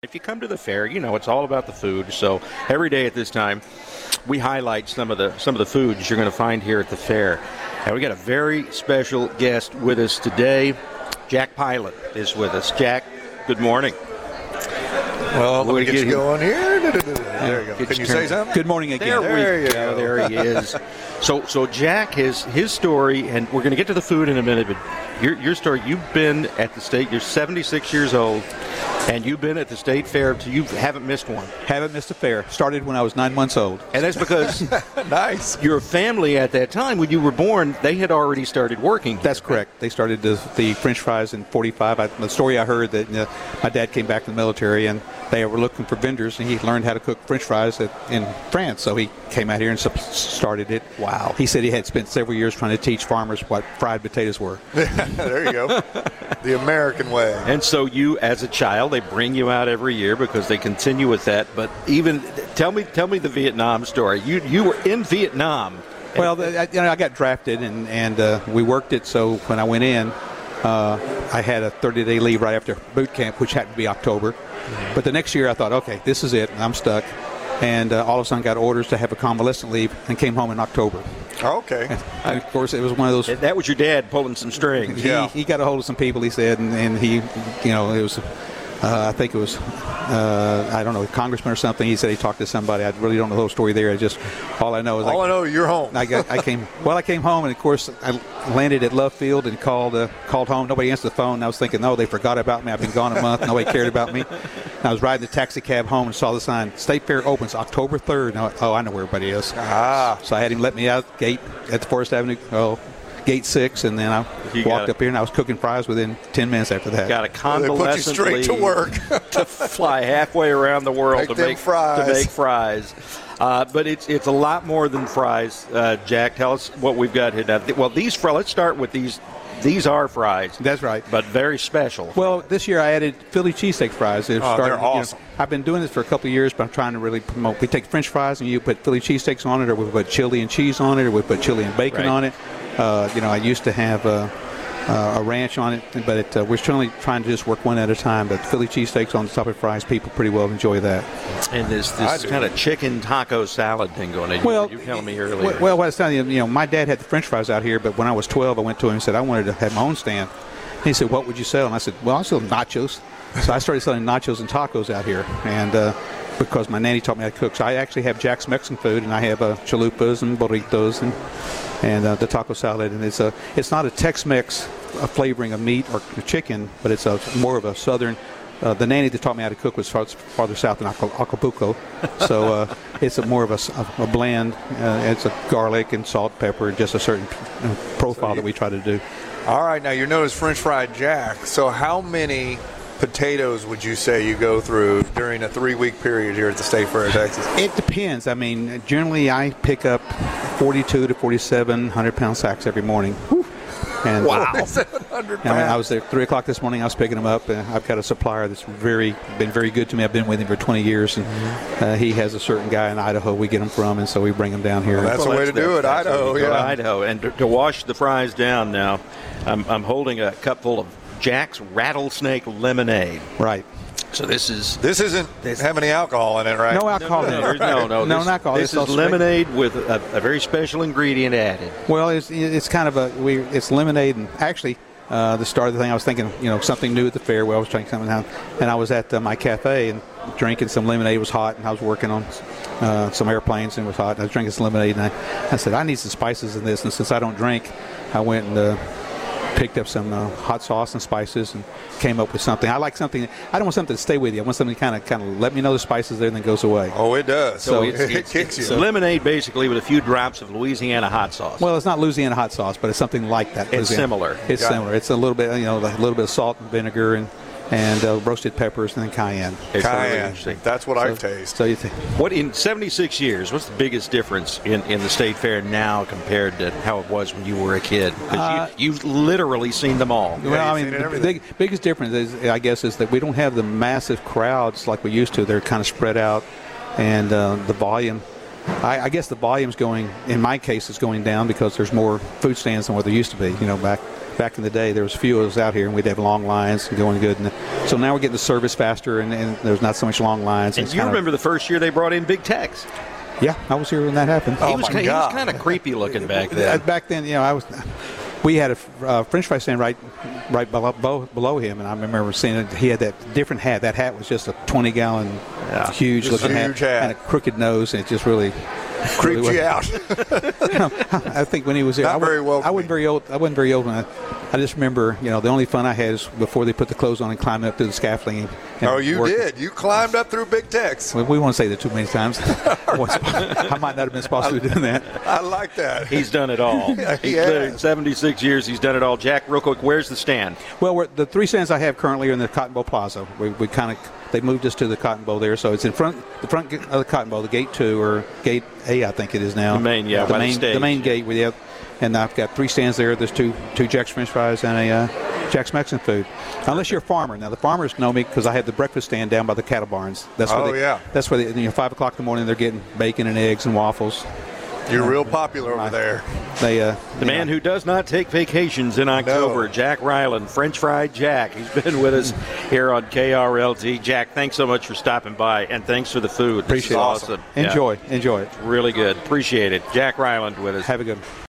If you come to the fair, you know it's all about the food. So every day at this time, we highlight some of the foods you're going to find here at the fair. And we got a very special guest with us today. Jack Pilot is with us. Jack, good morning. Well, let me get you going here. There you go. Can you say something? Good morning again. There you go. There he is. So Jack, his story, and we're going to get to the food in a minute, but your story, you've been at the state, you're 76 years old, and you've been at the state fair, so you haven't missed one. Haven't missed a fair. Started when I was 9 months old. And that's because nice. Your family at that time, when you were born, they had already started working. That's correct. They started the French fries in 45. The story I heard that my dad came back from the military, and they were looking for vendors, and he learned how to cook French fries in France. So he came out here and started it. Wow. He said he had spent several years trying to teach farmers what fried potatoes were. There you go. The American way. And so you, as a child, they bring you out every year because they continue with that. But even tell me the Vietnam story. You were in Vietnam. Well, I got drafted, and we worked it. So when I went in, I had a 30-day leave right after boot camp, which happened to be October. But the next year I thought, okay, this is it. I'm stuck. And all of a sudden got orders to have a convalescent leave and came home in October. Okay. And of course, it was one of those. That was your dad pulling some strings. He got a hold of some people, he said, and he, it was, I think it was, I don't know, a congressman or something. He said he talked to somebody. I really don't know the whole story there. All I know is you're home. I came home, and of course I landed at Love Field and called home. Nobody answered the phone. I was thinking, no, they forgot about me. I've been gone a month. Nobody cared about me. And I was riding the taxi cab home and saw the sign, State Fair opens October 3rd. And I went, I know where everybody is. So I had him let me out gate at the Forest Avenue, gate 6, and then I walked up here, and I was cooking fries within 10 minutes after that. Got a convalescent they put you straight to work to fly halfway around the world to make fries. But it's a lot more than fries. Jack, tell us what we've got here now. Well, let's start with these. These are fries. That's right. But very special. Well, this year I added Philly cheesesteak fries. They're awesome. I've been doing this for a couple of years, but I'm trying to really promote. We take French fries and you put Philly cheesesteaks on it, or we put chili and cheese on it, or we put chili and bacon on it. I used to have a ranch on it, but we're trying to just work one at a time. But Philly cheesesteaks on the top of fries, people pretty well enjoy that. And this kind of chicken taco salad thing going on. You were telling me earlier. Well, what I was telling you, my dad had the French fries out here, but when I was 12, I went to him and said I wanted to have my own stand. And he said, "What would you sell?" And I said, "Well, I'll sell nachos." So I started selling nachos and tacos out here, and because my nanny taught me how to cook. So I actually have Jack's Mexican food, and I have chalupas and burritos and the taco salad. And it's not a Tex-Mex flavoring of meat or chicken, but it's more of a southern. The nanny that taught me how to cook was farther south in Acapulco, so it's more of a blend. It's a garlic and salt, pepper, just a certain profile that we try to do. All right, now you're known as French Fried Jack. So how many potatoes would you say you go through during a 3-week period here at the State Fair of Texas? It depends. I mean, generally I pick up 42 to 47 100-pound sacks every morning. And, wow. 700 pounds. I was there at 3 o'clock this morning. I was picking them up. And I've got a supplier that's been very good to me. I've been with him for 20 years. And he has a certain guy in Idaho we get them from, and so we bring them down here. Well, that's the way to do it, Idaho. Yeah. Idaho. And to wash the fries down now, I'm holding a cup full of Jack's Rattlesnake Lemonade. Right. So this isn't have any alcohol in it, right? No alcohol in it. No alcohol. This is lemonade with a very special ingredient added. Well, it's kind of it's lemonade, and actually the start of the thing I was thinking, something new at the fair. Where I was trying something out, and I was at my cafe and drinking some lemonade. It was hot, and I was working on some airplanes, and it was hot. And I was drinking some lemonade, and I said I need some spices in this. And since I don't drink, I went and picked up some hot sauce and spices and came up with something. I like something. I don't want something to stay with you. I want something to kind of let me know the spices there and then goes away. Oh, it does. So it kicks you. Lemonade basically with a few drops of Louisiana hot sauce. Well, it's not Louisiana hot sauce, but it's something like that. It's similar. It's similar. It's a little bit, a little bit of salt and vinegar and roasted peppers and then cayenne. It's cayenne. That's what I taste. So you think? What in 76 years? What's the biggest difference in the State Fair now compared to how it was when you were a kid? Because you've literally seen them all. Well, the biggest difference is that we don't have the massive crowds like we used to. They're kind of spread out, and the volume. I guess the volume's going. In my case, is going down because there's more food stands than what there used to be. back in the day, there was a few of us out here, and we'd have long lines and going good. And so now we're getting the service faster, and there's not so much long lines. And you remember the first year they brought in Big Tex? Yeah, I was here when that happened. He was kind of creepy looking back then. Back then, we had a French fry stand right below him, and I remember seeing it. He had that different hat. That hat was just a 20-gallon, huge-looking hat, and a crooked nose, and it just really creeped you out. I think when he was there, I wasn't very old. When I just remember, the only fun I had is before they put the clothes on and climbing up through the scaffolding. You did. You climbed up through Big Tex. We won't say that too many times. I might not have been supposed to be doing that. I like that. He's done it all. He's been 76 years. He's done it all. Jack, real quick, where's the stand? Well, the 3 stands I have currently are in the Cotton Bowl Plaza. They moved us to the Cotton Bowl there, so it's in the front of the Cotton Bowl, the Gate 2 or Gate A, I think it is now. The main, the main gate. And I've got 3 stands there. There's two Jack's French fries and a Jack's Mexican food. Unless you're a farmer. Now, the farmers know me because I had the breakfast stand down by the cattle barns. That's where 5 o'clock in the morning they're getting bacon and eggs and waffles. You're real popular over there. The man who does not take vacations in October, Jack Ryland, French Fried Jack. He's been with us here on KRLD. Jack, thanks so much for stopping by, and thanks for the food. Appreciate it. Awesome. Enjoy it. Really good. Appreciate it. Jack Ryland with us. Have a good one.